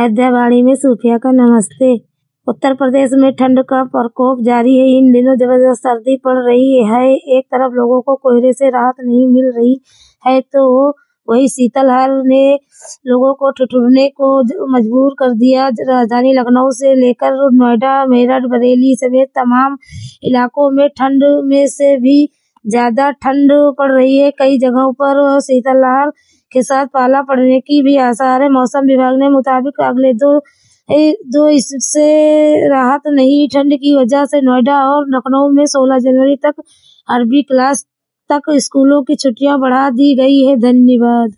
अयोध्यावाणी में सूफिया का नमस्ते। उत्तर प्रदेश में ठंड का प्रकोप जारी है। इन दिनों जबरदस्त सर्दी पड़ रही है। एक तरफ लोगों को कोहरे से राहत नहीं मिल रही है तो वही शीतलहर ने लोगों को ठिठुरने को मजबूर कर दिया। राजधानी लखनऊ से लेकर नोएडा, मेरठ, बरेली समेत तमाम इलाकों में ठंड में से भी ज्यादा ठंड पड़ रही है। कई जगहों पर शीतलहर के साथ पाला पड़ने की भी आसार है। मौसम विभाग ने मुताबिक अगले दो इससे राहत नहीं। ठंड की वजह से नोएडा और लखनऊ में 16 जनवरी तक अरबी क्लास तक स्कूलों की छुट्टियां बढ़ा दी गई है। धन्यवाद।